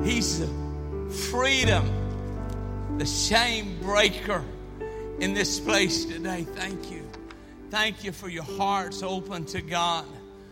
He's the freedom, the shame breaker in this place today. Thank you. Thank you for your hearts open to God.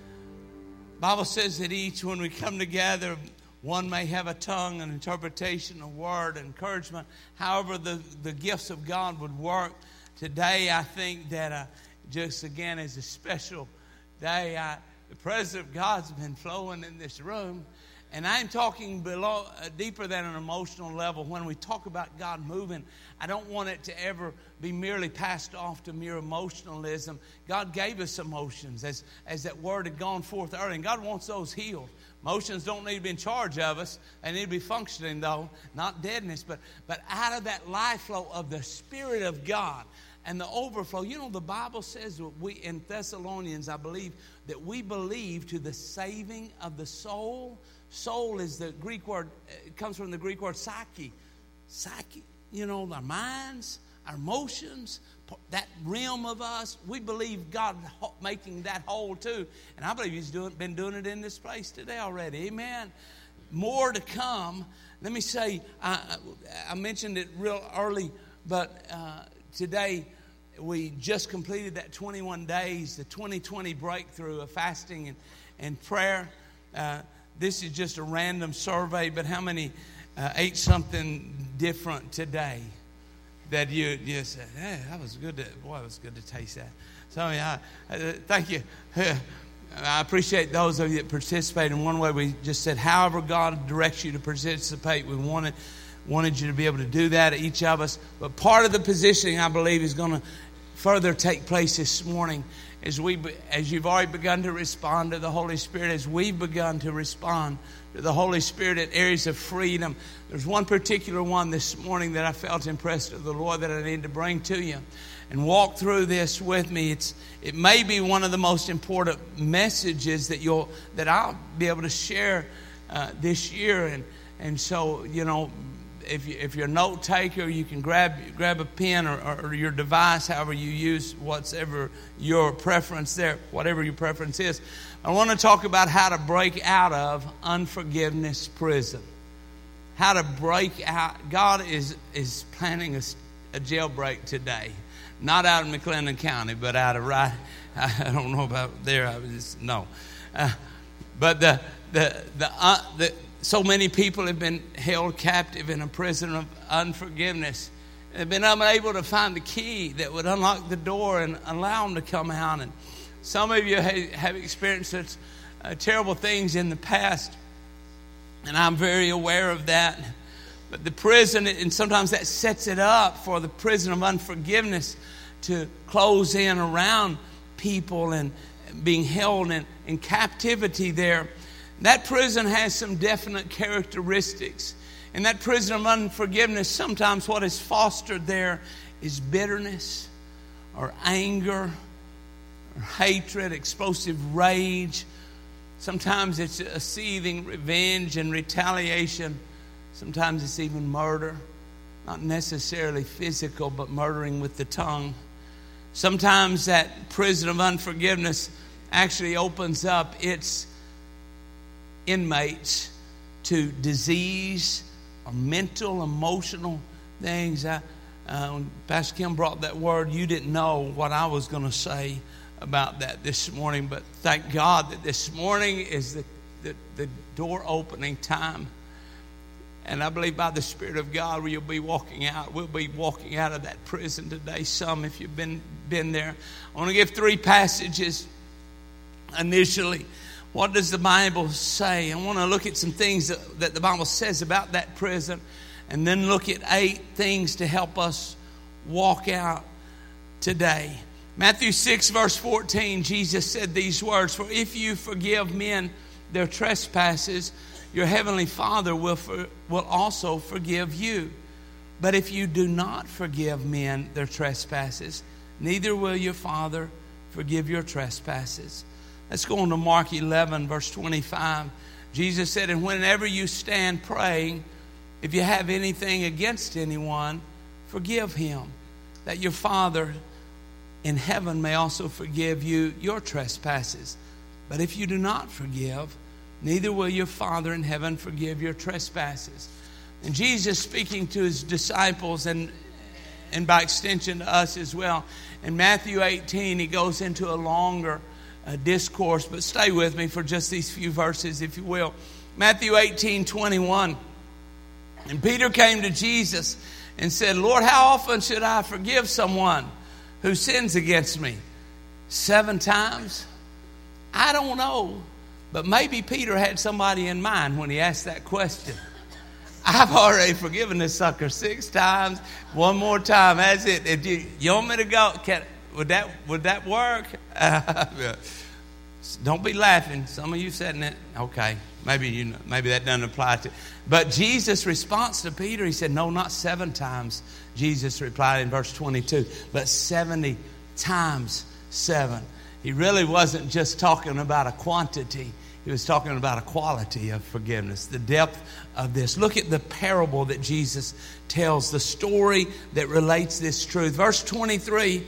Bible says that each, when we come together, one may have a tongue, an interpretation, a word, encouragement. However, the gifts of God would work. Today, I think that just again is a special day. The presence of God's been flowing in this room. And I'm talking deeper than an emotional level. When we talk about God moving, I don't want it to ever be merely passed off to mere emotionalism. God gave us emotions as that word had gone forth earlier. And God wants those healed. Emotions don't need to be in charge of us. They need to be functioning, though, not deadness. But out of that life flow of the Spirit of God and the overflow. You know, the Bible says in Thessalonians, I believe, that we believe to the saving of the soul. Soul is the Greek word, it comes from the Greek word psyche. Psyche, you know, our minds, our emotions, that realm of us. We believe God making that whole too. And I believe He's been doing it in this place today already. Amen. More to come. Let me say, I mentioned it real early, but today we just completed that 21 days, the 2020 breakthrough of fasting and prayer. This is just a random survey, but how many ate something different today that you said, hey, that was good. It was good to taste that. So thank you. I appreciate those of you that participate. In one way, we just said, however God directs you to participate, we wanted you to be able to do that, each of us. But part of the positioning, I believe, is going to further take place this morning as you've already begun to respond to the Holy Spirit, as we've begun to respond to the Holy Spirit at areas of freedom. There's one particular one this morning that I felt impressed of the Lord that I need to bring to you and walk through this with me. It may be one of the most important messages that I'll be able to share this year, and so, you know, if you're a note taker, you can grab a pen or your device, however you use, whatever your preference there, whatever your preference is. I want to talk about how to break out of unforgiveness prison. How to break out. God is planning a jailbreak today, not out in McLennan County, but out of I don't know about there. But so many people have been held captive in a prison of unforgiveness. They've been unable to find the key that would unlock the door and allow them to come out. And some of you have experienced such terrible things in the past, and I'm very aware of that. But the prison, and sometimes that sets it up for the prison of unforgiveness to close in around people and being held in captivity there. That prison has some definite characteristics. In that prison of unforgiveness, sometimes what is fostered there is bitterness or anger or hatred, explosive rage. Sometimes it's a seething revenge and retaliation. Sometimes it's even murder. Not necessarily physical, but murdering with the tongue. Sometimes that prison of unforgiveness actually opens up its inmates to disease or mental, emotional things. When Pastor Kim brought that word, you didn't know what I was going to say about that this morning, but thank God that this morning is the door opening time. And I believe by the Spirit of God we'll be walking out of that prison today. Some, if you've been there. I want to give 3 passages initially. What does the Bible say? I want to look at some things that the Bible says about that prison, and then look at 8 things to help us walk out today. Matthew 6 verse 14, Jesus said these words, "For if you forgive men their trespasses, your heavenly Father will also forgive you. But if you do not forgive men their trespasses, neither will your Father forgive your trespasses." Let's go on to Mark 11, verse 25. Jesus said, "And whenever you stand praying, if you have anything against anyone, forgive him, that your Father in heaven may also forgive you your trespasses. But if you do not forgive, neither will your Father in heaven forgive your trespasses. And Jesus, speaking to his disciples and by extension to us as well, in Matthew 18, he goes into a longer discourse, but stay with me for just these few verses, if you will. Matthew 18:21. And Peter came to Jesus and said, Lord, how often should I forgive someone who sins against me? 7 times? I don't know. But maybe Peter had somebody in mind when he asked that question. I've already forgiven this sucker 6 times. 1 more time. That's it. If you want me to go? Would that work? Don't be laughing. Some of you said that. Okay. Maybe that doesn't apply to. But Jesus' response to Peter, he said, no, not 7 times. Jesus replied in verse 22, but 70 times 7. He really wasn't just talking about a quantity. He was talking about a quality of forgiveness, the depth of this. Look at the parable that Jesus tells, the story that relates this truth. Verse 23,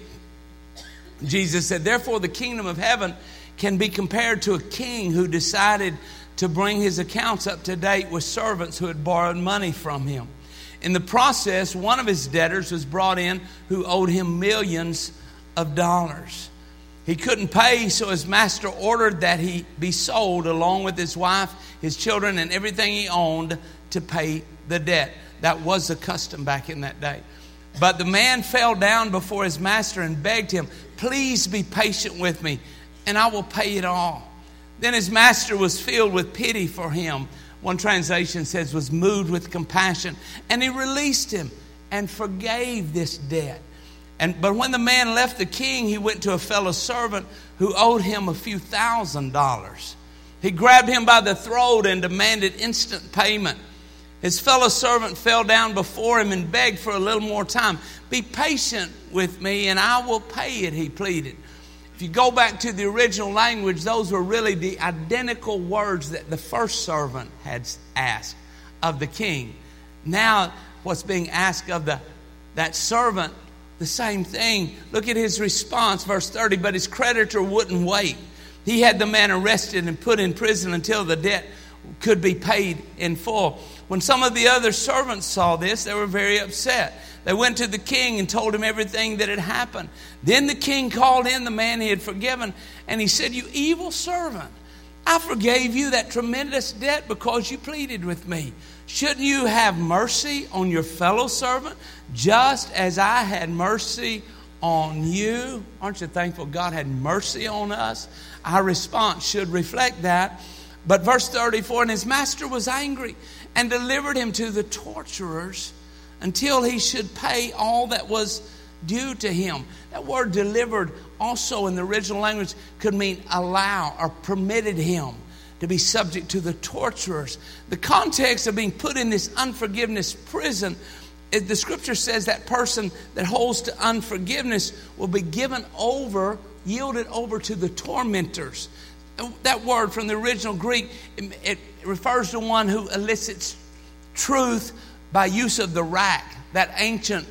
Jesus said, therefore the kingdom of heaven can be compared to a king who decided to bring his accounts up to date with servants who had borrowed money from him. In the process, one of his debtors was brought in who owed him millions of dollars. He couldn't pay, so his master ordered that he be sold along with his wife, his children, and everything he owned to pay the debt. That was the custom back in that day. But the man fell down before his master and begged him, please be patient with me, and I will pay it all. Then his master was filled with pity for him. One translation says was moved with compassion. And he released him and forgave this debt. But when the man left the king, he went to a fellow servant who owed him a few $1,000s. He grabbed him by the throat and demanded instant payment. His fellow servant fell down before him and begged for a little more time. Be patient with me and I will pay it, he pleaded. If you go back to the original language, those were really the identical words that the first servant had asked of the king. Now, what's being asked of that servant, the same thing. Look at his response, verse 30. But his creditor wouldn't wait. He had the man arrested and put in prison until the debt could be paid in full. When some of the other servants saw this, they were very upset. They went to the king and told him everything that had happened. Then the king called in the man he had forgiven, and he said, you evil servant, I forgave you that tremendous debt because you pleaded with me. Shouldn't you have mercy on your fellow servant, just as I had mercy on you? Aren't you thankful God had mercy on us? Our response should reflect that. But verse 34, and his master was angry and delivered him to the torturers until he should pay all that was due to him. That word delivered also in the original language could mean allow or permitted him to be subject to the torturers. The context of being put in this unforgiveness prison, the scripture says that person that holds to unforgiveness will be given over, yielded over to the tormentors. That word from the original Greek, it refers to one who elicits truth by use of the rack, that ancient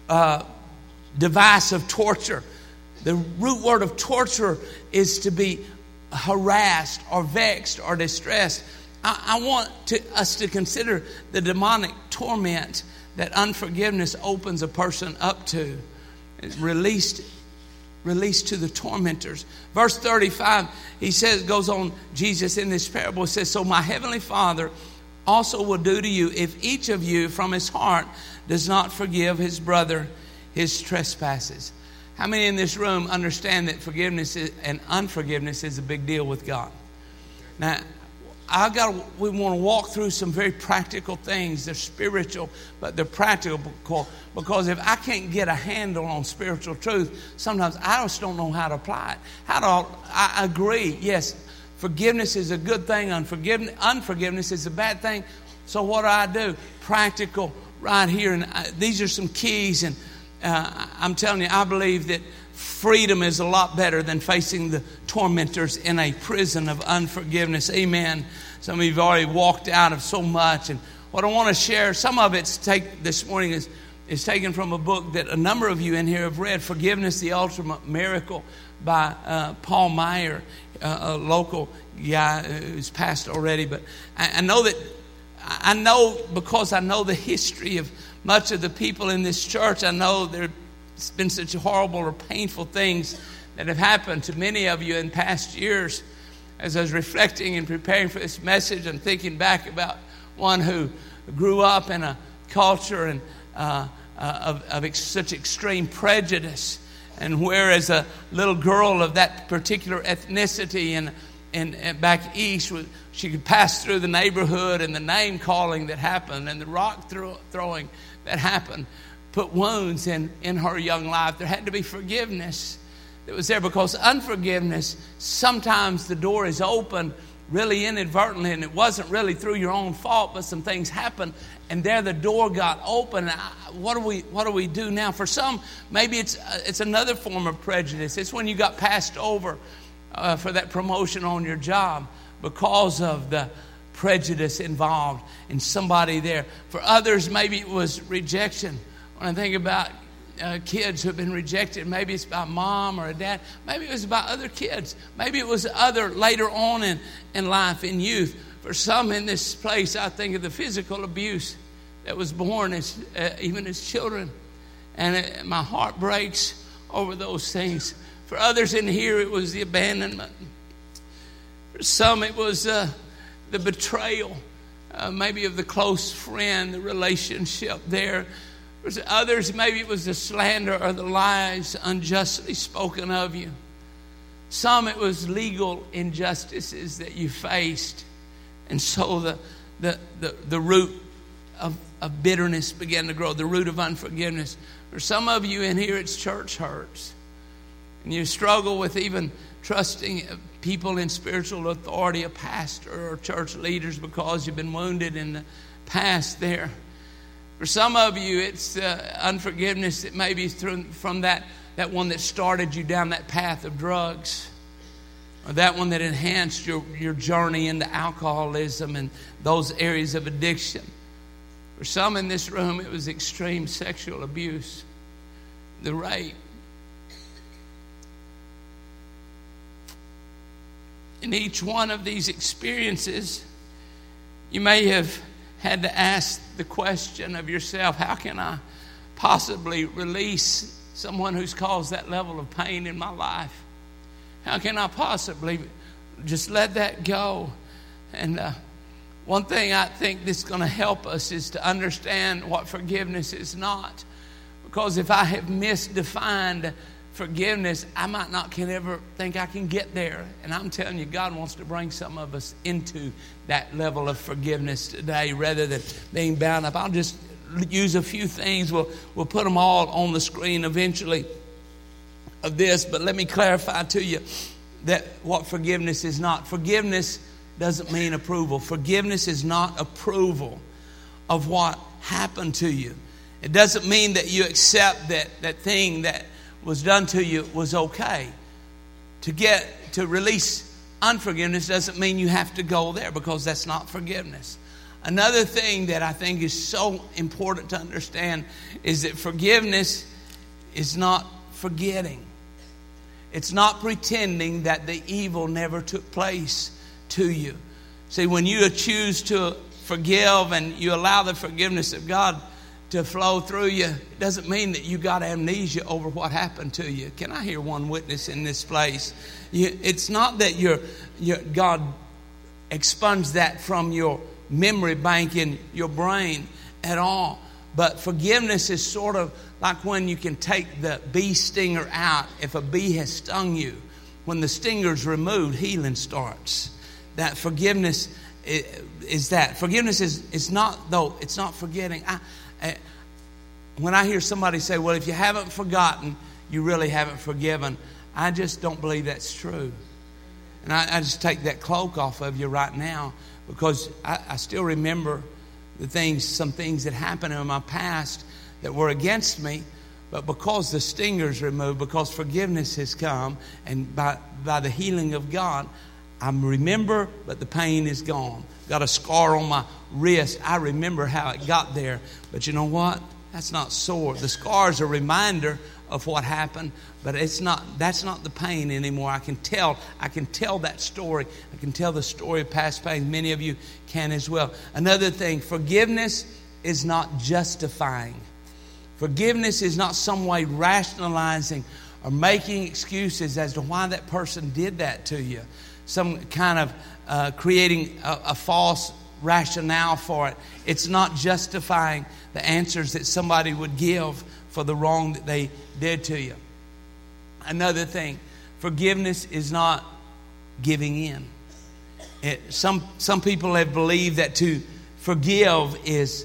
device of torture. The root word of torture is to be harassed or vexed or distressed. I want us to consider the demonic torment that unforgiveness opens a person up to. It's released to the tormentors. Verse 35, he says, goes on, Jesus in this parable says, so my heavenly Father also will do to you if each of you from his heart does not forgive his brother his trespasses. How many in this room understand that forgiveness and unforgiveness is a big deal with God? Now, we want to walk through some very practical things. They're spiritual, but they're practical because if I can't get a handle on spiritual truth, sometimes I just don't know how to apply it. I agree, yes, forgiveness is a good thing. Unforgiveness is a bad thing. So what do? Practical right here. And these are some keys. And I'm telling you, I believe that freedom is a lot better than facing the tormentors in a prison of unforgiveness. Amen. Some of you have already walked out of so much. And what I want to share, some of it's this morning is taken from a book that a number of you in here have read, Forgiveness, the Ultimate Miracle. by Paul Meyer, a local guy who's passed already. But I know because I know the history of much of the people in this church. I know there's been such horrible or painful things that have happened to many of you in past years. As I was reflecting and preparing for this message, I'm thinking back about one who grew up in a culture and of such extreme prejudice, and whereas a little girl of that particular ethnicity and back east, she could pass through the neighborhood, and the name calling that happened and the rock throwing that happened put wounds in her young life. There had to be forgiveness that was there, because unforgiveness, sometimes the door is open really inadvertently, and it wasn't really through your own fault, but some things happened, and there the door got open. What do we do now? For some, maybe it's another form of prejudice. It's when you got passed over for that promotion on your job because of the prejudice involved in somebody there. For others, maybe it was rejection. When I think about kids who have been rejected, maybe it's about mom or a dad. Maybe it was about other kids. Maybe it was other later on in life, in youth. For some in this place, I think of the physical abuse that was born even as children. And my heart breaks over those things. For others in here, it was the abandonment. For some, it was the betrayal, maybe of the close friend, the relationship there. For others, maybe it was the slander or the lies unjustly spoken of you. Some, it was legal injustices that you faced. And so the root of bitterness began to grow, the root of unforgiveness. For some of you in here, it's church hurts. And you struggle with even trusting people in spiritual authority, a pastor or church leaders, because you've been wounded in the past there. For some of you, it's unforgiveness that maybe is from that one that started you down that path of drugs, or that one that enhanced your journey into alcoholism and those areas of addiction. For some in this room, it was extreme sexual abuse, the rape. In each one of these experiences, you may have had to ask the question of yourself, how can I possibly release someone who's caused that level of pain in my life? How can I possibly just let that go? And one thing I think that's going to help us is to understand what forgiveness is not. Because if I have misdefined forgiveness, I might not can ever think I can get there. And I'm telling you, God wants to bring some of us into that level of forgiveness today rather than being bound up. I'll just use a few things. We'll put them all on the screen eventually of this. But let me clarify to you that what forgiveness is not. Forgiveness doesn't mean approval. Forgiveness is not approval of what happened to you. It doesn't mean that you accept that thing that was done to you was okay. To release unforgiveness doesn't mean you have to go there, because that's not forgiveness. Another thing that I think is so important to understand is that forgiveness is not forgetting. It's not pretending that the evil never took place to you. See, when you choose to forgive and you allow the forgiveness of God to flow through you, it doesn't mean that you got amnesia over what happened to you. Can I hear one witness in this place? It's not that God expunged that from your memory bank in your brain at all. But forgiveness is sort of like when you can take the bee stinger out. If a bee has stung you, when the stinger's removed, healing starts. That forgiveness is that. Forgiveness is not, though, it's not forgetting. When I hear somebody say, well, if you haven't forgotten, you really haven't forgiven, I just don't believe that's true. And I just take that cloak off of you right now, because I still remember some things that happened in my past that were against me, but because the stinger's removed, because forgiveness has come, and by the healing of God, I remember, but the pain is gone. Got a scar on my wrist. I remember how it got there. But you know what? That's not sore. The scar is a reminder of what happened, but that's not the pain anymore. I can tell that story. I can tell the story of past pain. Many of you can as well. Another thing, forgiveness is not justifying. Forgiveness is not some way rationalizing or making excuses as to why that person did that to you. Some kind of creating a false rationale for it. It's not justifying the answers that somebody would give for the wrong that they did to you. Another thing, forgiveness is not giving in. Some people have believed that to forgive is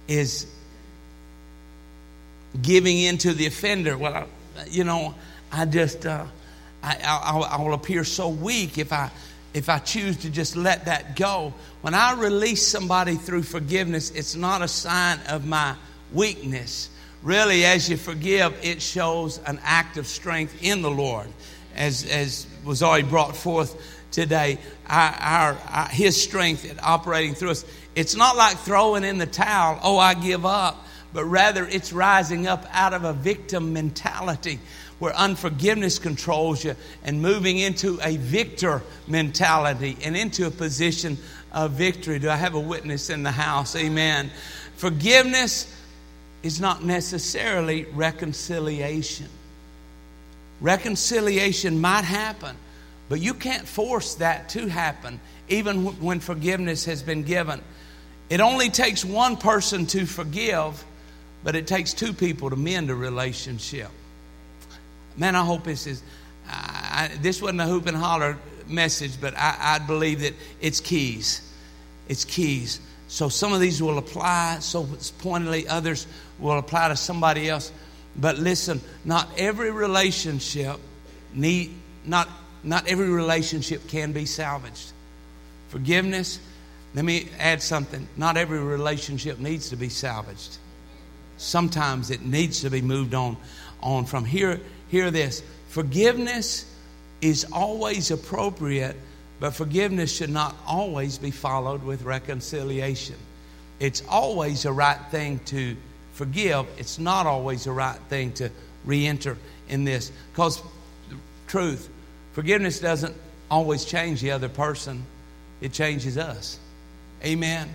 giving in to the offender. Well, I will appear so weak if I choose to just let that go. When I release somebody through forgiveness, it's not a sign of my weakness. Really, as you forgive, it shows an act of strength in the Lord, as was already brought forth today. His strength operating through us. It's not like throwing in the towel, oh, I give up. But rather, it's rising up out of a victim mentality where unforgiveness controls you and moving into a victor mentality and into a position of victory. Do I have a witness in the house? Amen. Forgiveness is not necessarily reconciliation. Reconciliation might happen, but you can't force that to happen, even when forgiveness has been given. It only takes one person to forgive, but it takes two people to mend a relationship. Man, I hope this is... this wasn't a hoop and holler message, but I believe that it's keys. It's keys. So some of these will apply so pointedly. Others will apply to somebody else. But listen, not every relationship not every relationship can be salvaged. Forgiveness, let me add something. Not every relationship needs to be salvaged. Sometimes it needs to be moved on from. Hear this. Forgiveness is always appropriate, but forgiveness should not always be followed with reconciliation. It's always a right thing to forgive. It's not always a right thing to re-enter in this. Because, truth, forgiveness doesn't always change the other person. It changes us. Amen.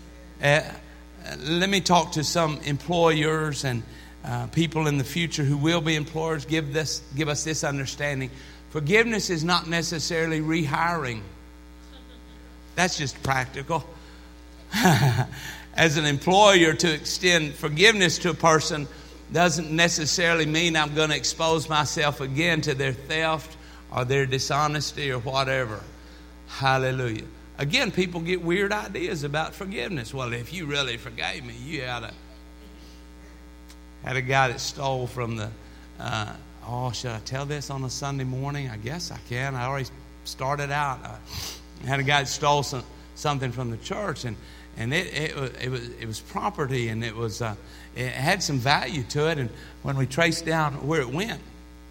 Let me talk to some employers and people in the future who will be employers. Give us this understanding. Forgiveness is not necessarily rehiring. That's just practical. As an employer, to extend forgiveness to a person doesn't necessarily mean I'm going to expose myself again to their theft or their dishonesty or whatever. Hallelujah. Again, people get weird ideas about forgiveness. Well, if you really forgave me, you had a guy that stole from the... should I tell this on a Sunday morning? I guess I can. I already started out. I had a guy that stole something from the church, and it was property, and it had some value to it. And when we traced down where it went,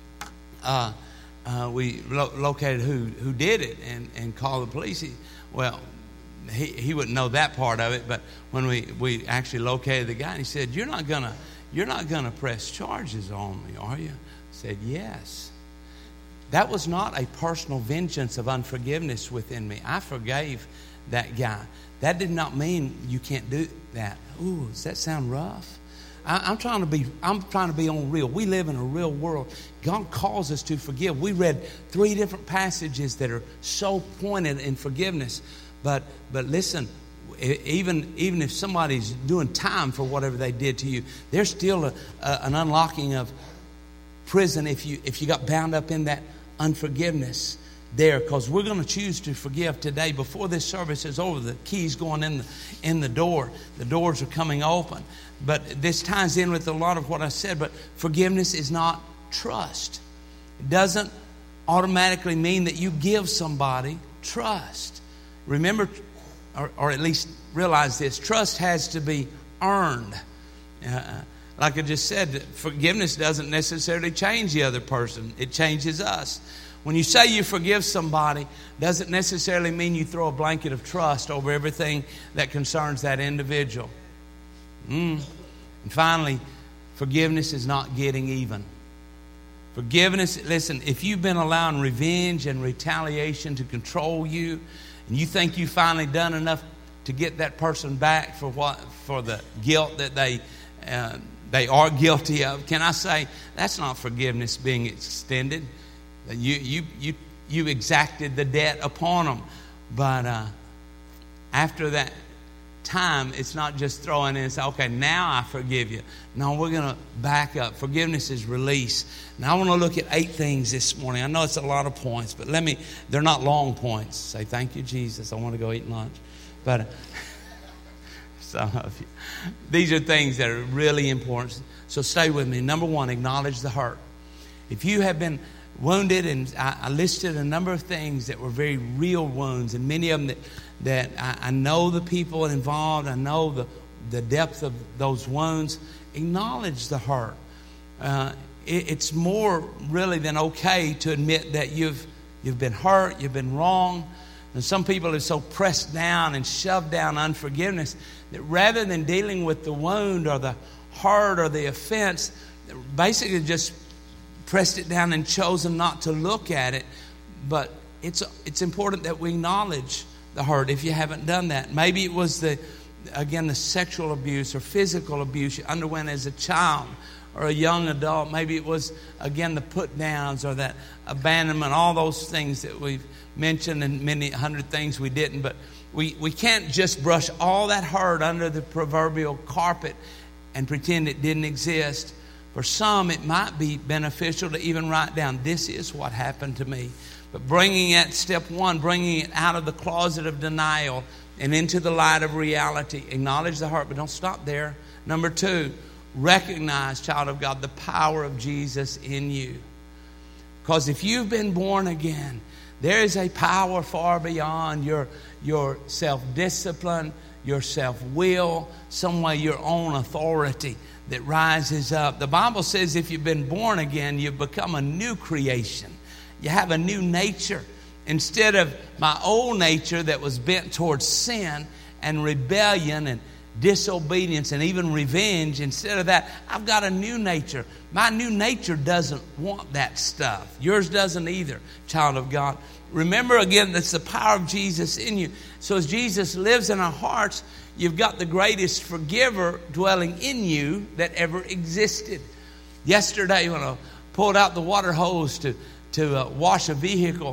we located who did it and called the police. He wouldn't know that part of it, but when we actually located the guy, and he said, "You're not gonna press charges on me, are you?" I said, "Yes." That was not a personal vengeance of unforgiveness within me. I forgave that guy. That did not mean you can't do that. Ooh, does that sound rough? I'm trying to be on real. We live in a real world. God calls us to forgive. We read 3 different passages that are so pointed in forgiveness. But listen, even if somebody's doing time for whatever they did to you, there's still an unlocking of prison if you got bound up in that unforgiveness there, because we're going to choose to forgive today. Before this service is over, the key's going in the door. The doors are coming open. But this ties in with a lot of what I said. But forgiveness is not trust. It doesn't automatically mean that you give somebody trust. Remember, or at least realize this, trust has to be earned. Like I just said, forgiveness doesn't necessarily change the other person. It changes us. When you say you forgive somebody, doesn't necessarily mean you throw a blanket of trust over everything that concerns that individual. And finally, forgiveness is not getting even. Forgiveness, listen, if you've been allowing revenge and retaliation to control you, and you think you've finally done enough to get that person back for the guilt that they are guilty of, can I say that's not forgiveness being extended? You exacted the debt upon them, but after that time, it's not just throwing in and say, okay, now I forgive you. No, we're going to back up. Forgiveness is release. Now I want to look at 8 things this morning. I know it's a lot of points, but they're not long points. Say, thank you, Jesus. I want to go eat lunch. But some of you, these are things that are really important. So stay with me. Number 1, acknowledge the hurt. If you have been wounded, and I listed a number of things that were very real wounds, and many of them that I know the people involved, I know the depth of those wounds. Acknowledge the hurt. It's more really than okay to admit that you've been hurt, you've been wrong. And some people are so pressed down and shoved down unforgiveness that rather than dealing with the wound or the hurt or the offense, basically just pressed it down and chosen not to look at it. But it's important that we acknowledge the hurt if you haven't done that. Maybe it was the sexual abuse or physical abuse you underwent as a child or a young adult. Maybe it was, again, the put downs or that abandonment, all those things that we've mentioned and many 100 things we didn't. But we can't just brush all that hurt under the proverbial carpet and pretend it didn't exist. For some, it might be beneficial to even write down, this is what happened to me. But bringing it, step 1, bringing it out of the closet of denial and into the light of reality. Acknowledge the heart, but don't stop there. Number 2, recognize, child of God, the power of Jesus in you. Because if you've been born again, there is a power far beyond your self-discipline, your self-will, some way your own authority that rises up. The Bible says if you've been born again, you've become a new creation. You have a new nature. Instead of my old nature that was bent towards sin and rebellion and disobedience and even revenge, instead of that, I've got a new nature. My new nature doesn't want that stuff. Yours doesn't either, child of God. Remember again, that's the power of Jesus in you. So as Jesus lives in our hearts, you've got the greatest forgiver dwelling in you that ever existed. Yesterday when I pulled out the water hose to wash a vehicle,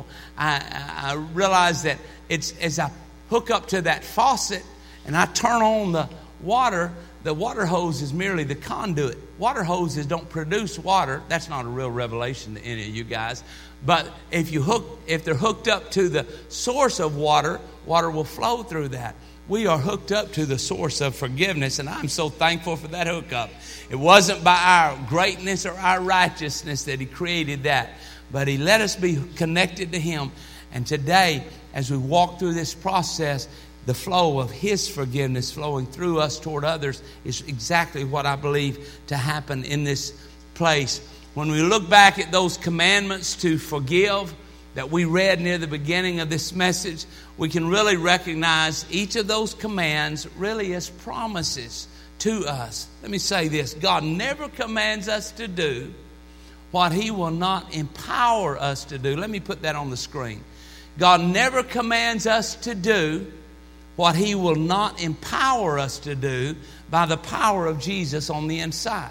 I realized that it's as I hook up to that faucet and I turn on the water hose is merely the conduit. Water hoses don't produce water. That's not a real revelation to any of you guys. But if they're hooked up to the source of water, water will flow through that. We are hooked up to the source of forgiveness, and I'm so thankful for that hookup. It wasn't by our greatness or our righteousness that He created that, but He let us be connected to Him. And today, as we walk through this process, the flow of His forgiveness flowing through us toward others is exactly what I believe to happen in this place. When we look back at those commandments to forgive that we read near the beginning of this message, we can really recognize each of those commands really as promises to us. Let me say this. God never commands us to do what He will not empower us to do. Let me put that on the screen. God never commands us to do what He will not empower us to do by the power of Jesus on the inside.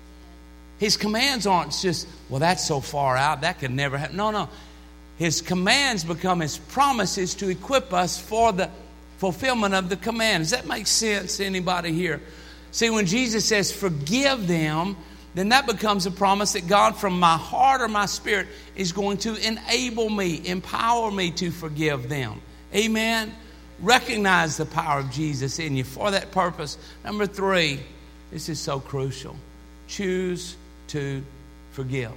His commands aren't just, well, that's so far out, that could never happen. No. His commands become His promises to equip us for the fulfillment of the command. Does that make sense to anybody here? See, when Jesus says, forgive them, then that becomes a promise that God, from my heart or my spirit, is going to enable me, empower me to forgive them. Amen? Recognize the power of Jesus in you for that purpose. Number 3, this is so crucial. Choose to forgive.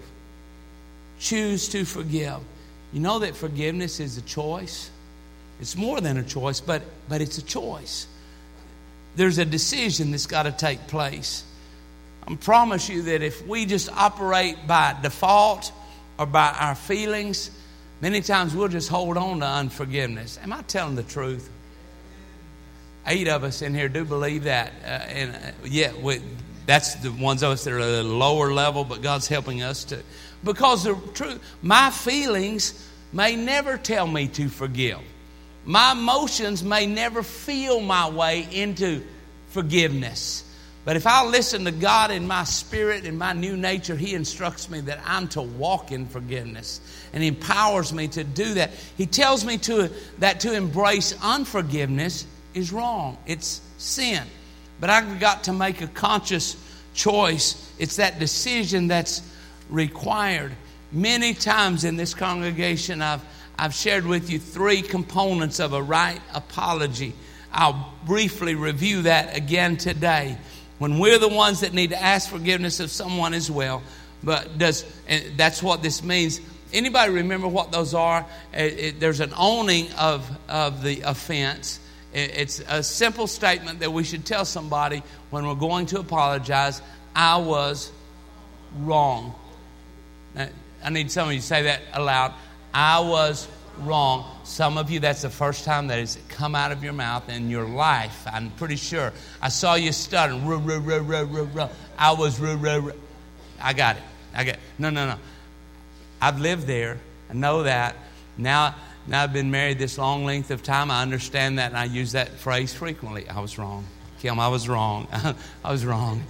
Choose to forgive. You know that forgiveness is a choice. It's more than a choice, but it's a choice. There's a decision that's got to take place. I promise you that if we just operate by default or by our feelings, many times we'll just hold on to unforgiveness. Am I telling the truth? 8 of us in here do believe that. that's the ones of us that are at a lower level, but God's helping us to. Because the truth, my feelings may never tell me to forgive. My emotions may never feel my way into forgiveness. But if I listen to God in my spirit, in my new nature, He instructs me that I'm to walk in forgiveness. And He empowers me to do that. He tells me that to embrace unforgiveness is wrong. It's sin. But I've got to make a conscious choice. It's that decision that's required. Many times in this congregation, I've shared with you 3 components of a right apology. I'll briefly review that again today. When we're the ones that need to ask forgiveness of someone as well. But that's what this means. Anybody remember what those are? There's an owning of the offense. It's a simple statement that we should tell somebody when we're going to apologize. I was wrong. Now, I need some of you to say that aloud. I was wrong. Some of you, that's the first time that it's come out of your mouth in your life. I'm pretty sure. I saw you stuttering. I was I got it. No. I've lived there. I know that. Now I've been married this long length of time. I understand that, and I use that phrase frequently. I was wrong. Kim, I was wrong. I was wrong.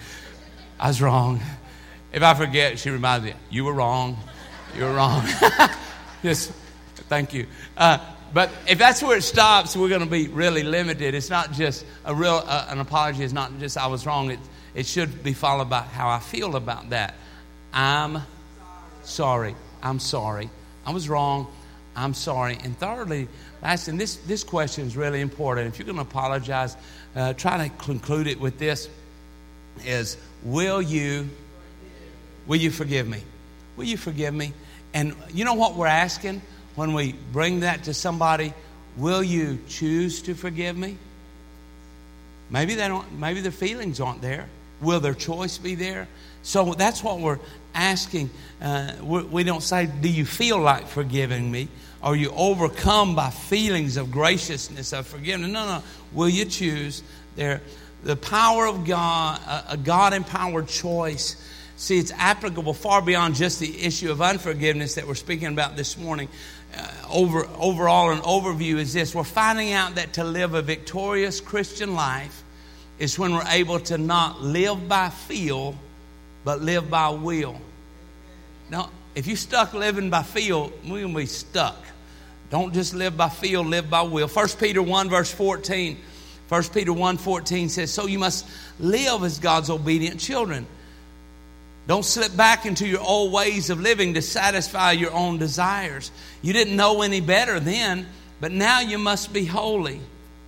If I forget, she reminds me, you were wrong. You were wrong. Yes. Thank you. But if that's where it stops, we're going to be really limited. It's not just an apology. It's not just I was wrong. It should be followed by how I feel about that. I'm sorry. I'm sorry. I was wrong. I'm sorry. And thirdly, last, and this question is really important. If you're going to apologize, try to conclude it with this: is will you forgive me? Will you forgive me? And you know what we're asking? When we bring that to somebody, will you choose to forgive me? Maybe they don't. Maybe their feelings aren't there. Will their choice be there? So that's what we're asking. We don't say, do you feel like forgiving me? Are you overcome by feelings of graciousness, of forgiveness? No. Will you choose there? The power of God, a God-empowered choice. See, it's applicable far beyond just the issue of unforgiveness that we're speaking about this morning. Overall, an overview is this. We're finding out that to live a victorious Christian life is when we're able to not live by feel, but live by will. Now, if you're stuck living by feel, we're going to be stuck. Don't just live by feel, live by will. 1 Peter 1 verse 14. 1 Peter 1:14 says, so you must live as God's obedient children. Don't slip back into your old ways of living to satisfy your own desires. You didn't know any better then, but now you must be holy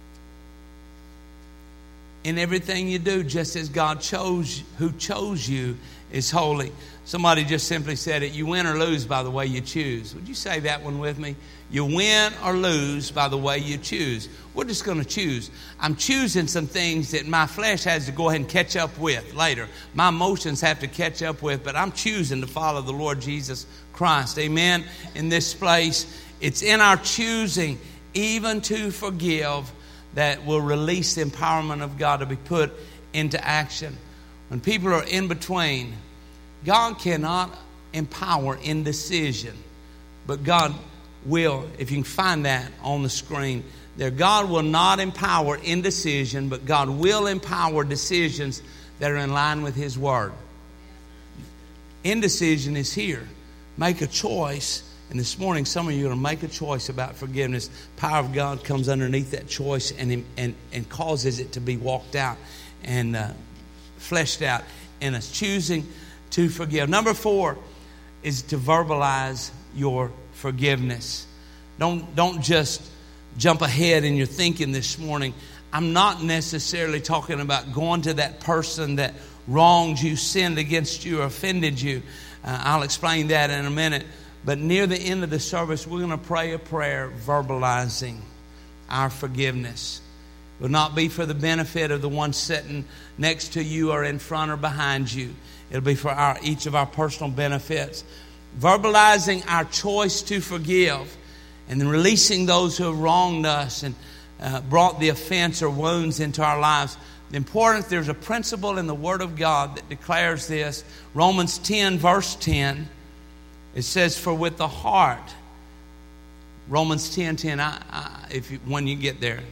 in everything you do, just as God who chose you is holy. Somebody just simply said it. You win or lose by the way you choose. Would you say that one with me? You win or lose by the way you choose. We're just going to choose. I'm choosing some things that my flesh has to go ahead and catch up with later. My emotions have to catch up with, but I'm choosing to follow the Lord Jesus Christ. Amen. In this place, it's in our choosing even to forgive that will release the empowerment of God to be put into action. When people are in between, God cannot empower indecision, but God will, if you can find that on the screen there, God will not empower indecision, but God will empower decisions that are in line with His Word. Indecision is here. Make a choice. And this morning, some of you are going to make a choice about forgiveness. Power of God comes underneath that choice and causes it to be walked out and fleshed out in us. Choosing to forgive. Number 4 is to verbalize your forgiveness. Don't just jump ahead in your thinking this morning. I'm not necessarily talking about going to that person that wronged you, sinned against you, or offended you. I'll explain that in a minute. But near the end of the service, we're going to pray a prayer verbalizing our forgiveness. It will not be for the benefit of the one sitting next to you or in front or behind you. It'll be for each of our personal benefits. Verbalizing our choice to forgive and then releasing those who have wronged us and brought the offense or wounds into our lives. there's a principle in the Word of God that declares this. Romans 10, verse 10, it says, for with the heart, Romans 10:10, when you get there.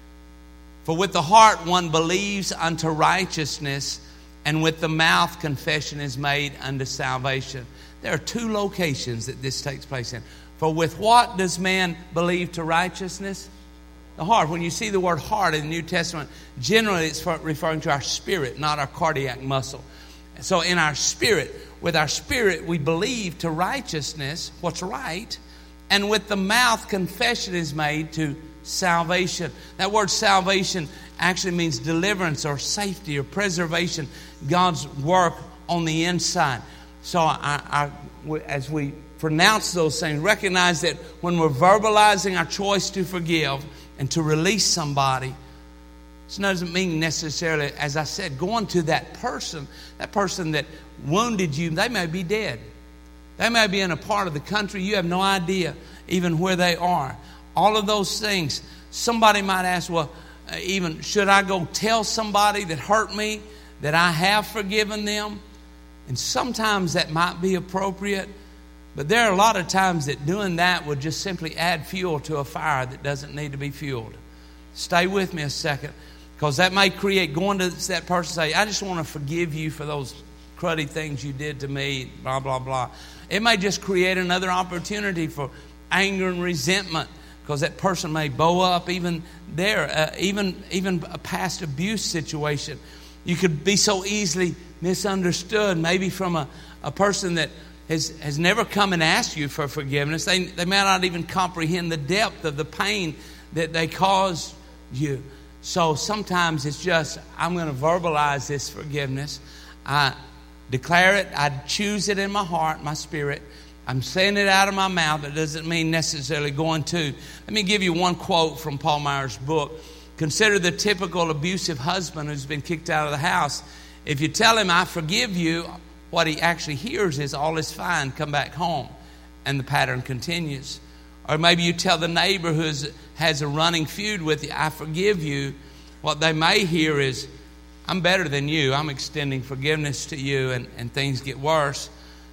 For with the heart one believes unto righteousness, and with the mouth confession is made unto salvation. There are two locations that this takes place in. For with what does man believe to righteousness? The heart. When you see the word heart in the New Testament, generally it's referring to our spirit, not our cardiac muscle. So in our spirit, with our spirit we believe to righteousness, what's right, and with the mouth confession is made to salvation. That word salvation actually means deliverance or safety or preservation, God's work on the inside. So as we pronounce those things, recognize that when we're verbalizing our choice to forgive and to release somebody, this doesn't mean necessarily, as I said, going to that person that wounded you, they may be dead. They may be in a part of the country you have no idea even where they are. All of those things. Somebody might ask, well, even should I go tell somebody that hurt me that I have forgiven them? And sometimes that might be appropriate, but there are a lot of times that doing that would just simply add fuel to a fire that doesn't need to be fueled. Stay with me a second, because that may create going to that person and say, I just want to forgive you for those cruddy things you did to me, blah, blah, blah. It may just create another opportunity for anger and resentment, because that person may bow up even there, even a past abuse situation. You could be so easily misunderstood, maybe from a person that has never come and asked you for forgiveness. They may not even comprehend the depth of the pain that they caused you. So sometimes it's just, I'm going to verbalize this forgiveness. I declare it. I choose it in my heart, my spirit. I'm saying it out of my mouth. It doesn't mean necessarily going to. Let me give you one quote from Paul Meyer's book. Consider the typical abusive husband who's been kicked out of the house. If you tell him, I forgive you, what he actually hears is, all is fine, come back home. And the pattern continues. Or maybe you tell the neighbor who has a running feud with you, I forgive you. What they may hear is, I'm better than you. I'm extending forgiveness to you, and things get worse.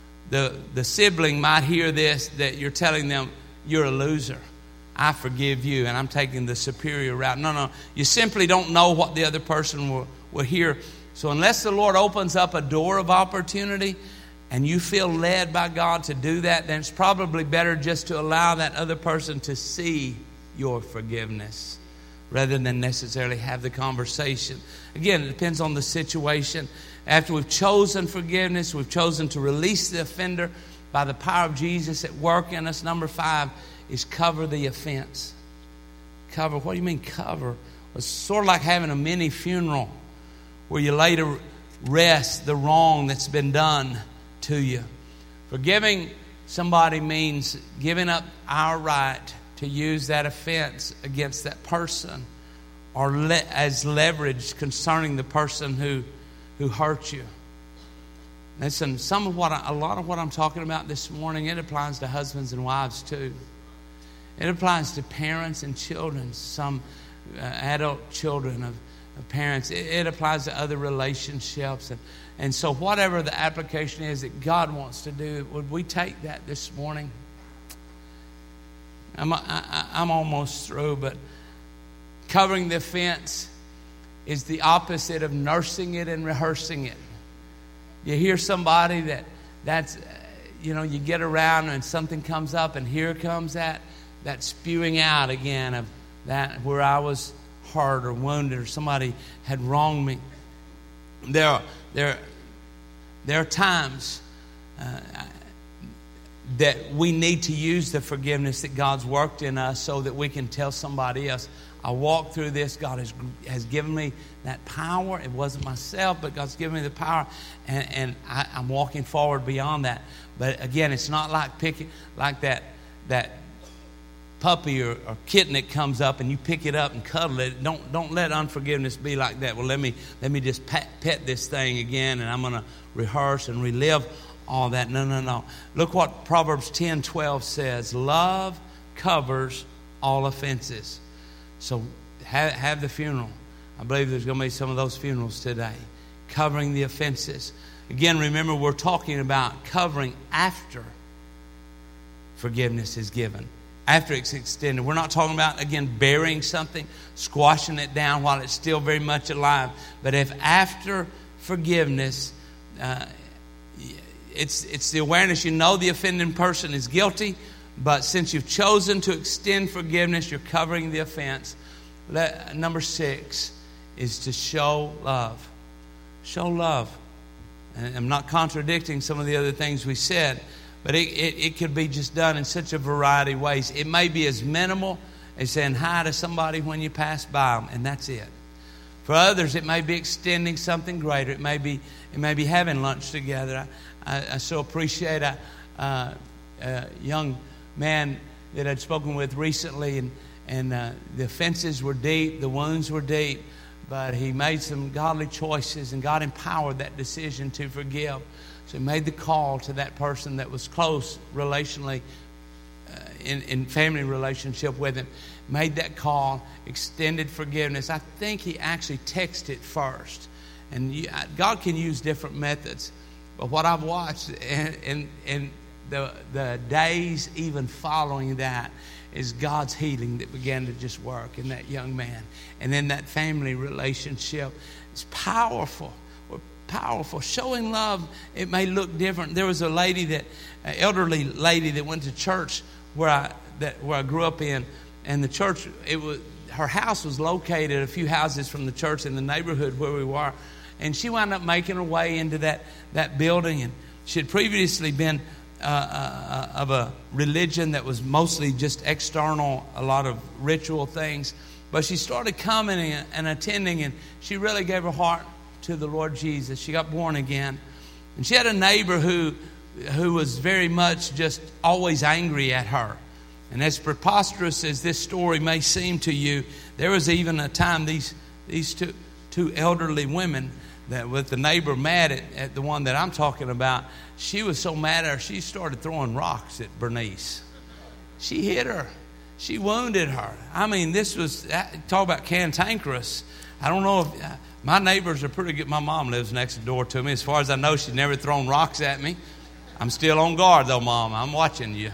The sibling might hear this, that you're telling them, you're a loser. I forgive you, and I'm taking the superior route. No. You simply don't know what the other person will hear. So unless the Lord opens up a door of opportunity and you feel led by God to do that, then it's probably better just to allow that other person to see your forgiveness rather than necessarily have the conversation. Again, it depends on the situation. After we've chosen forgiveness, we've chosen to release the offender by the power of Jesus at work in us. Number 5 is cover the offense. Cover. What do you mean cover? It's sort of like having a mini funeral where you lay to rest the wrong that's been done to you. Forgiving somebody means giving up our right to use that offense against that person or as leverage concerning the person who hurt you. Listen, a lot of what I'm talking about this morning, it applies to husbands and wives too. It applies to parents and children, some adult children of parents. It applies to other relationships. And so whatever the application is that God wants to do, would we take that this morning? I'm almost through, but covering the offense is the opposite of nursing it and rehearsing it. You hear somebody that's you get around and something comes up, and here comes that spewing out again of that where I was hurt or wounded or somebody had wronged me. There are times that we need to use the forgiveness that God's worked in us so that we can tell somebody else, I walked through this. God has given me that power. It wasn't myself, but God's given me the power, and I'm walking forward beyond that. But again, it's not like that puppy or kitten that comes up and you pick it up and cuddle it. Don't let unforgiveness be like that. Well, let me just pet this thing again, and I'm going to rehearse and relive all that. No. Look what Proverbs 10:12 says. Love covers all offenses. So have the funeral. I believe there's going to be some of those funerals today. Covering the offenses. Again, remember, we're talking about covering after forgiveness is given. After it's extended. We're not talking about, again, burying something, squashing it down while it's still very much alive. But if after forgiveness, it's the awareness, you know the offending person is guilty, but since you've chosen to extend forgiveness, you're covering the offense. Number 6 is to show love. Show love. And I'm not contradicting some of the other things we said, but it could be just done in such a variety of ways. It may be as minimal as saying hi to somebody when you pass by them, and that's it. For others, it may be extending something greater. It may be having lunch together. I so appreciate a young man that I'd spoken with recently, and the offenses were deep, the wounds were deep, but he made some godly choices, and God empowered that decision to forgive. So he made the call to that person that was close relationally, in family relationship with him, made that call, extended forgiveness. I think he actually texted first. And God can use different methods. But what I've watched in the days even following that is God's healing that began to just work in that young man. And then that family relationship is powerful. Powerful. Showing love, it may look different. There was an elderly lady that went to church where I grew up in, and the church, her house was located a few houses from the church in the neighborhood where we were, and she wound up making her way into that building, and she had previously been of a religion that was mostly just external, a lot of ritual things, but she started coming and attending, and she really gave her heart to the Lord Jesus. She got born again. And she had a neighbor who was very much just always angry at her. And as preposterous as this story may seem to you, there was even a time these two elderly women that with the neighbor mad at the one that I'm talking about, she was so mad at her, she started throwing rocks at Bernice. She hit her. She wounded her. I mean, this was, talk about cantankerous. I don't know if... my neighbors are pretty good. My mom lives next door to me. As far as I know, she's never thrown rocks at me. I'm still on guard, though, Mom. I'm watching you.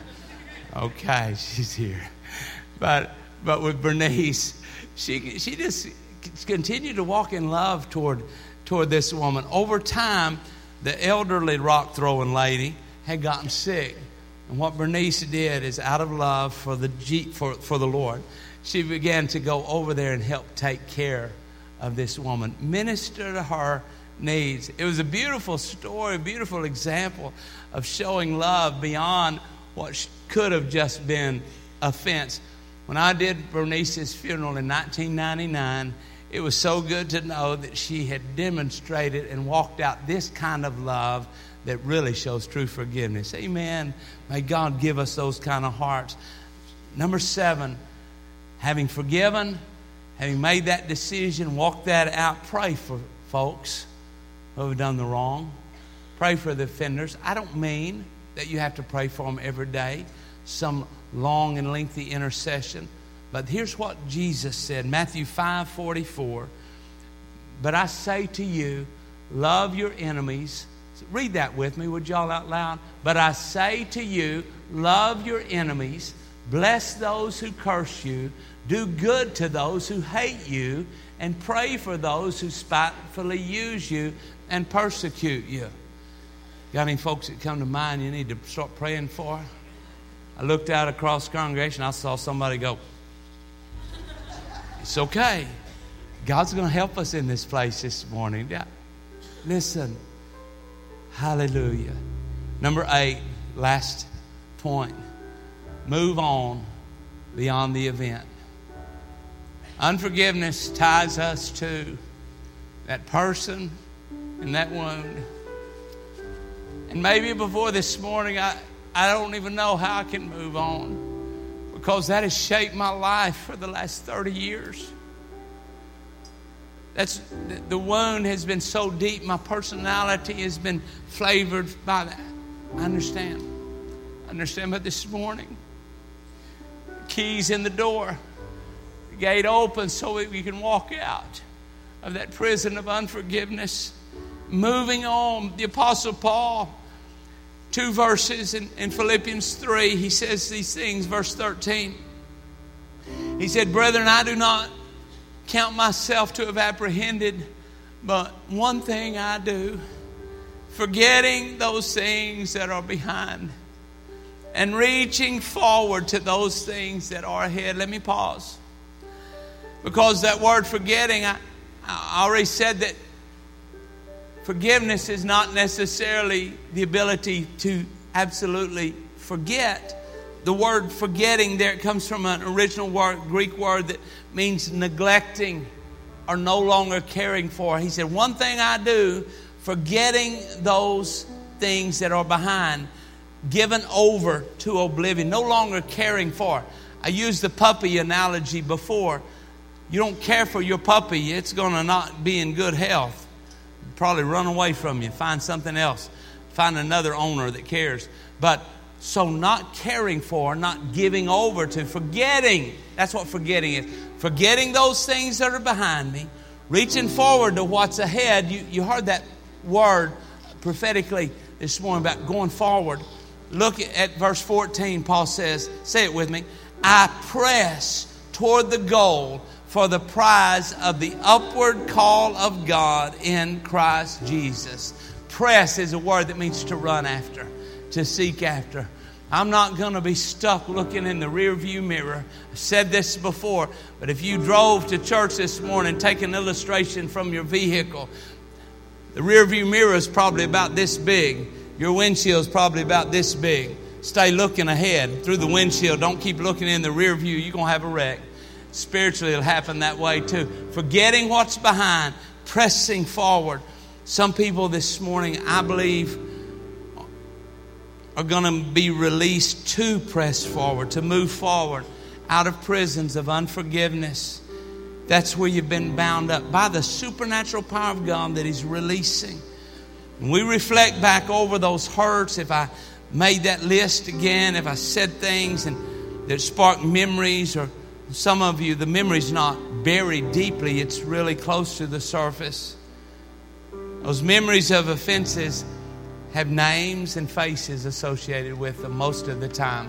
Okay, she's here. But with Bernice, she just continued to walk in love toward this woman. Over time, the elderly rock-throwing lady had gotten sick. And what Bernice did is, out of love for the Lord, she began to go over there and help take care of this woman, minister to her needs. It was a beautiful story, a beautiful example of showing love beyond what could have just been offense. When I did Bernice's funeral in 1999, it was so good to know that she had demonstrated and walked out this kind of love that really shows true forgiveness. Amen. May God give us those kind of hearts. Number 7, having forgiven, having made that decision, walk that out, pray for folks who have done the wrong. Pray for the offenders. I don't mean that you have to pray for them every day, some long and lengthy intercession. But here's what Jesus said, Matthew 5:44. But I say to you, love your enemies. Read that with me, would y'all, out loud? But I say to you, love your enemies. Bless those who curse you. Do good to those who hate you, and pray for those who spitefully use you and persecute you. Got any folks that come to mind you need to start praying for? I looked out across the congregation. I saw somebody go, it's okay. God's going to help us in this place this morning. Yeah. Listen. Hallelujah. Number 8, last point. Move on beyond the event. Unforgiveness ties us to that person and that wound. And maybe before this morning, I don't even know how I can move on, because that has shaped my life for the last 30 years. The wound has been so deep. My personality has been flavored by that. I understand. But this morning, keys in the door, the gate open so that we can walk out. of that prison of unforgiveness. Moving on, the Apostle Paul, 2 verses in Philippians 3, he says these things, verse 13. He said, "Brethren, I do not count myself to have apprehended, but one thing I do, forgetting those things that are behind and reaching forward to those things that are ahead." Let me pause. Because that word forgetting, I already said that forgiveness is not necessarily the ability to absolutely forget. The word forgetting there, it comes from an original word, Greek word that means neglecting or no longer caring for. He said, one thing I do, forgetting those things that are behind, given over to oblivion, no longer caring for. I used the puppy analogy before. You don't care for your puppy, it's going to not be in good health. Probably run away from you, find something else, find another owner that cares. But so not caring for, not giving over to, forgetting. That's what forgetting is. Forgetting those things that are behind me, reaching forward to what's ahead. You heard that word prophetically this morning about going forward. Look at verse 14. Paul says, say it with me. I press toward the goal for the prize of the upward call of God in Christ Jesus. Press is a word that means to run after, to seek after. I'm not going to be stuck looking in the rearview mirror. I've said this before, but if you drove to church this morning, take an illustration from your vehicle. The rearview mirror is probably about this big. Your windshield is probably about this big. Stay looking ahead through the windshield. Don't keep looking in the rear view. You're going to have a wreck. Spiritually, it'll happen that way too. Forgetting what's behind, pressing forward. Some people this morning, I believe, are going to be released to press forward, to move forward out of prisons of unforgiveness. That's where you've been bound up by the supernatural power of God that He's releasing. When we reflect back over those hurts, if I made that list again, if I said things and that sparked memories, or some of you, the memory's not buried deeply, it's really close to the surface. Those memories of offenses have names and faces associated with them most of the time.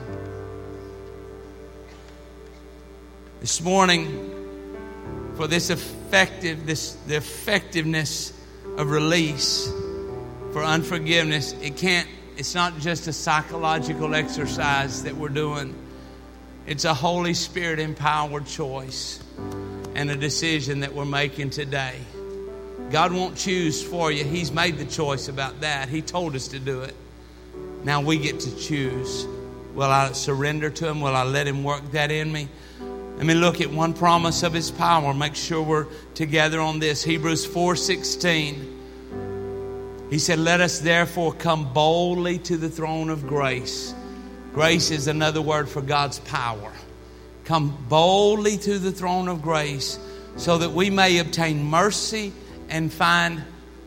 This morning, for the effectiveness of release for unforgiveness, it's not just a psychological exercise that we're doing. It's a Holy Spirit empowered choice and a decision that we're making today. God won't choose for you. He's made the choice about that. He told us to do it. Now we get to choose. Will I surrender to Him? Will I let Him work that in me? Let me look at one promise of His power. Make sure we're together on this. Hebrews 4:16. He said, let us therefore come boldly to the throne of grace. Grace is another word for God's power. Come boldly to the throne of grace so that we may obtain mercy and find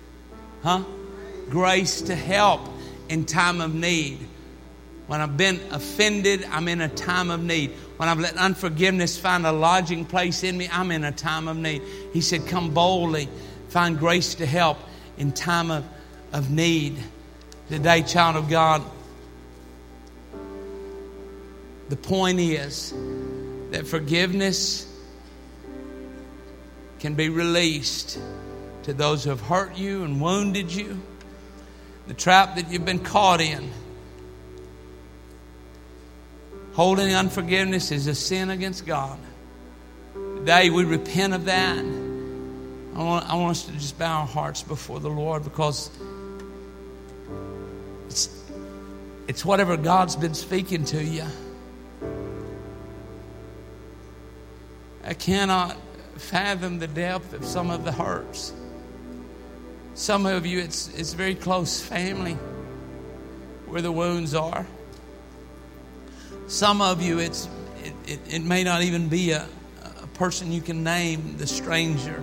grace to help in time of need. When I've been offended, I'm in a time of need. When I've let unforgiveness find a lodging place in me, I'm in a time of need. He said, come boldly, find grace to help in time of need. Today, child of God, the point is that forgiveness can be released to those who have hurt you and wounded you. The trap that you've been caught in. Holding unforgiveness is a sin against God. Today we repent of that. I want us to just bow our hearts before the Lord, because it's whatever God's been speaking to you. I cannot fathom the depth of some of the hurts. Some of you, it's very close family where the wounds are. Some of you, it may not even be a person you can name, the stranger.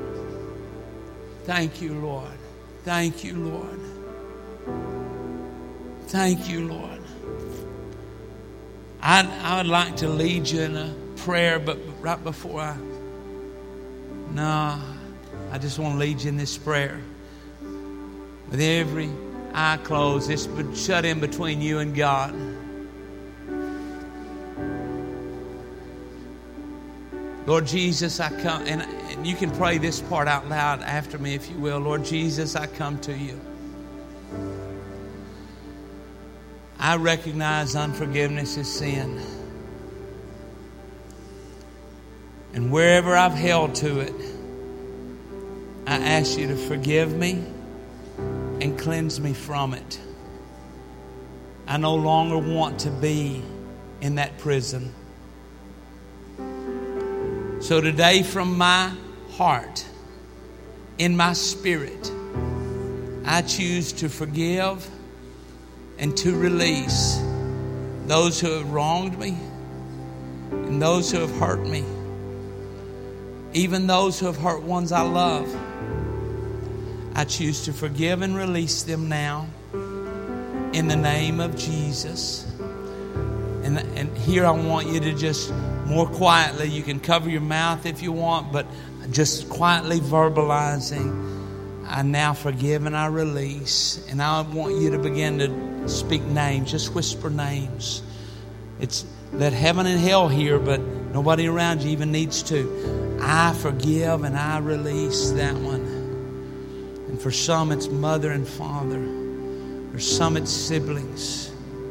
Thank you, Lord. Thank you, Lord. Thank you, Lord. I would like to lead you in a prayer, but right before I just want to lead you in this prayer. With every eye closed, it's shut in between you and God. Lord Jesus, I come, and you can pray this part out loud after me if you will. Lord Jesus, I come to you. I recognize unforgiveness is sin. And wherever I've held to it, I ask you to forgive me and cleanse me from it. I no longer want to be in that prison. So today, from my heart, in my spirit, I choose to forgive and to release those who have wronged me and those who have hurt me, even those who have hurt ones I love. I choose to forgive and release them now in the name of Jesus. And here I want you to just more quietly, you can cover your mouth if you want, but just quietly verbalizing, I now forgive and I release. And I want you to begin to speak names, just whisper names. It's let heaven and hell hear, but nobody around you even needs to. I forgive and I release that one. And for some it's mother and father. For some it's siblings.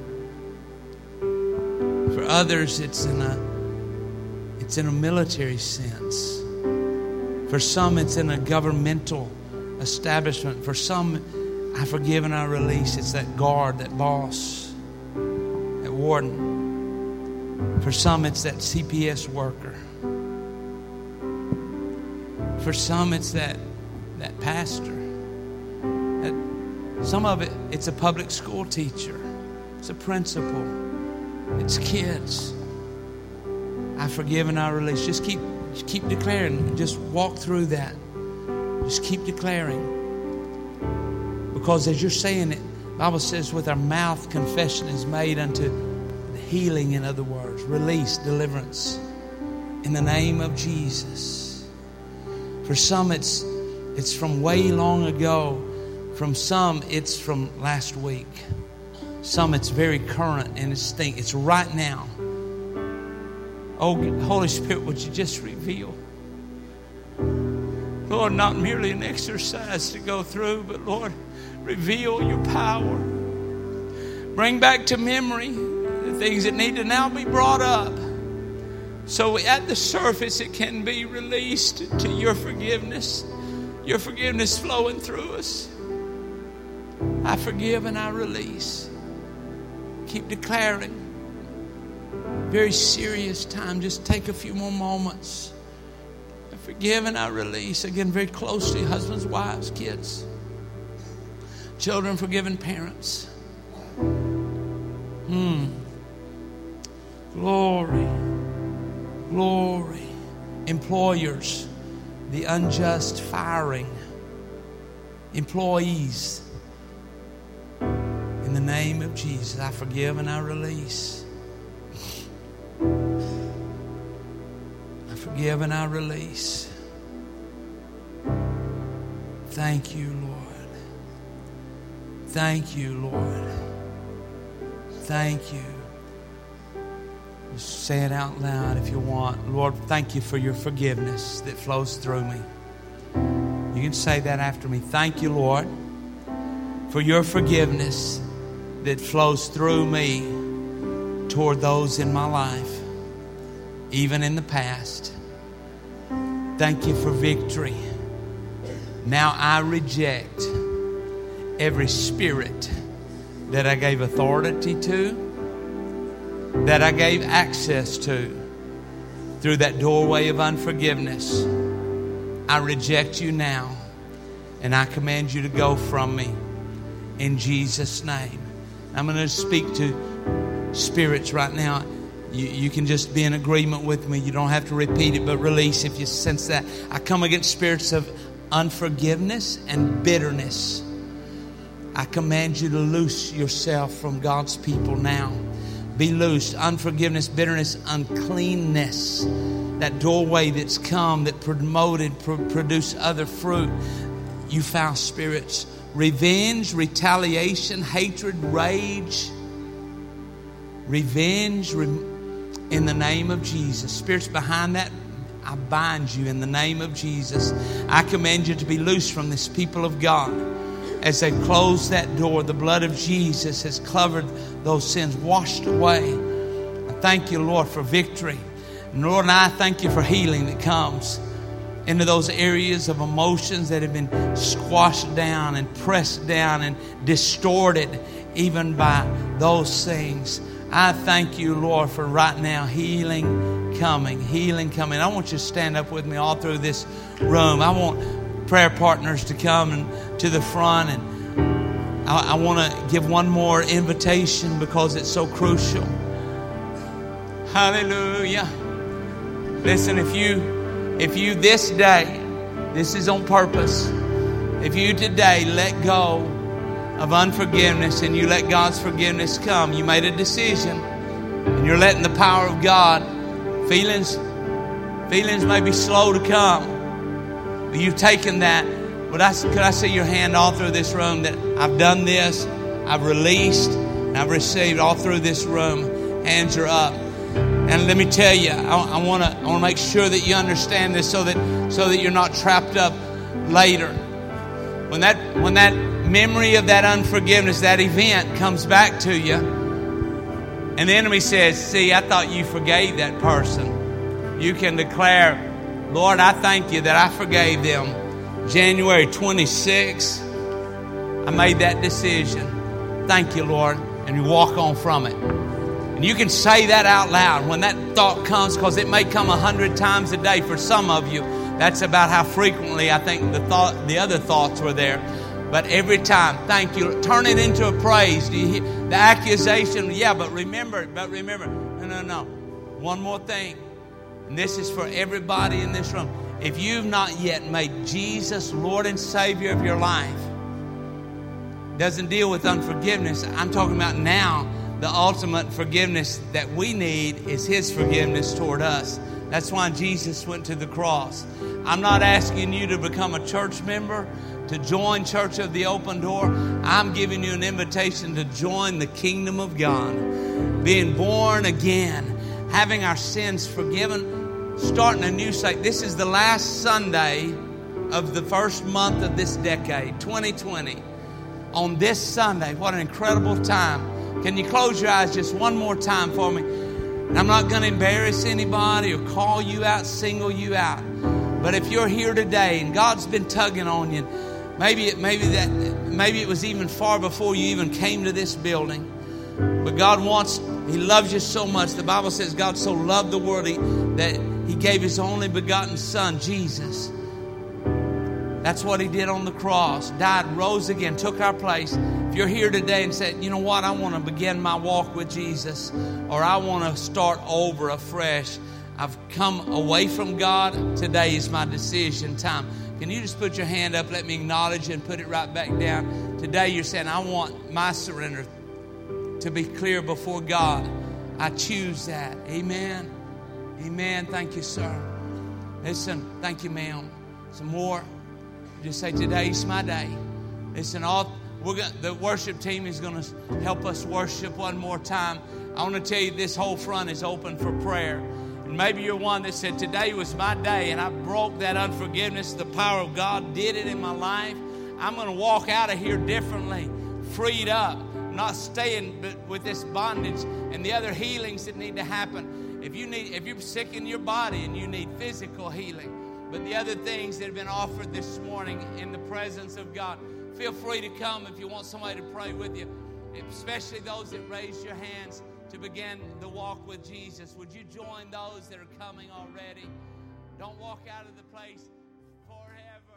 For others it's in a military sense. For some it's in a governmental establishment. For some, I forgive and I release. It's that guard, that boss, that warden. For some it's that CPS worker. For some it's that pastor. Some of it, it's a public school teacher. It's a principal. It's kids. I forgive and I release. Just keep declaring. Just walk through that. Just keep declaring. Because as you're saying it, the Bible says with our mouth confession is made unto healing, in other words. Release, deliverance. In the name of Jesus. For some it's from way long ago. From some it's from last week. Some it's very current and it's right now. Oh, Holy Spirit, would you just reveal? Lord, not merely an exercise to go through, but Lord, reveal your power. Bring back to memory the things that need to now be brought up. So at the surface it can be released to your forgiveness flowing through us. I forgive and I release. Keep declaring. Very serious time. Just take a few more moments. I forgive and I release. Again, very closely, husbands, wives, kids, children, forgiving parents. Glory. Glory. Employers, the unjust firing. Employees. In the name of Jesus, I forgive and I release. I forgive and I release. Thank you, Lord. Thank you, Lord. Thank you. Just say it out loud if you want. Lord, thank you for your forgiveness that flows through me. You can say that after me. Thank you, Lord, for your forgiveness that flows through me toward those in my life, even in the past. Thank you for victory. Now I reject every spirit that I gave authority to, that I gave access to through that doorway of unforgiveness. I reject you now, and I command you to go from me in Jesus' name. I'm going to speak to spirits right now. You can just be in agreement with me. You don't have to repeat it, but release if you sense that. I come against spirits of unforgiveness and bitterness. I command you to loose yourself from God's people now. be loosed. Unforgiveness, bitterness, uncleanness. That doorway that's come that produced other fruit. You foul spirits. Revenge, retaliation, hatred, rage. Revenge, in the name of Jesus. Spirits behind that, I bind you in the name of Jesus. I command you to be loose from this people of God. As they close that door, the blood of Jesus has covered those sins, washed away. I thank you, Lord, for victory. And Lord, and I thank you for healing that comes into those areas of emotions that have been squashed down and pressed down and distorted even by those things. I thank you, Lord, for right now healing coming. I want you to stand up with me all through this room. I want prayer partners to come and to the front, and I want to give one more invitation because it's so crucial. Hallelujah. Listen, if you this day, this is on purpose, if you today let go of unforgiveness and you let God's forgiveness come, you made a decision and you're letting the power of God, feelings may be slow to come, but you've taken that. Could I see your hand all through this room that I've done this, I've released, and I've received all through this room? Hands are up. And let me tell you, I want to make sure that you understand this so that you're not trapped up later. When that memory of that unforgiveness, that event comes back to you, and the enemy says, see, I thought you forgave that person. You can declare, Lord, I thank you that I forgave them. January 26th, I made that decision. Thank you, Lord. And you walk on from it. And you can say that out loud when that thought comes, because it may come 100 times a day for some of you. That's about how frequently I think the other thoughts were there. But every time, thank you. Turn it into a praise. Do you hear the accusation? Yeah, but remember. No. One more thing. And this is for everybody in this room. If you've not yet made Jesus Lord and Savior of your life, doesn't deal with unforgiveness. I'm talking about now. The ultimate forgiveness that we need is His forgiveness toward us. That's why Jesus went to the cross. I'm not asking you to become a church member, to join Church of the Open Door. I'm giving you an invitation to join the kingdom of God. Being born again, having our sins forgiven, starting a new cycle. This is the last Sunday of the first month of this decade, 2020. On this Sunday, what an incredible time. Can you close your eyes just one more time for me? And I'm not going to embarrass anybody or call you out, single you out. But if you're here today and God's been tugging on you, maybe it was even far before you even came to this building. But He loves you so much. The Bible says God so loved the world that He gave His only begotten Son, Jesus. That's what He did on the cross. Died, rose again, took our place. If you're here today and said, you know what, I want to begin my walk with Jesus, or I want to start over afresh. I've come away from God. Today is my decision time. Can you just put your hand up? Let me acknowledge you and put it right back down. Today you're saying, I want my surrender to be clear before God. I choose that. Amen. Amen. Thank you, sir. Listen, thank you, ma'am. Some more. Just say, today's my day. Listen, the worship team is going to help us worship one more time. I want to tell you, this whole front is open for prayer. And maybe you're one that said, today was my day, and I broke that unforgiveness. The power of God did it in my life. I'm going to walk out of here differently, freed up, not staying with this bondage and the other healings that need to happen. If you're sick in your body and you need physical healing, but the other things that have been offered this morning in the presence of God, feel free to come if you want somebody to pray with you, especially those that raised your hands to begin the walk with Jesus. Would you join those that are coming already? Don't walk out of the place forever.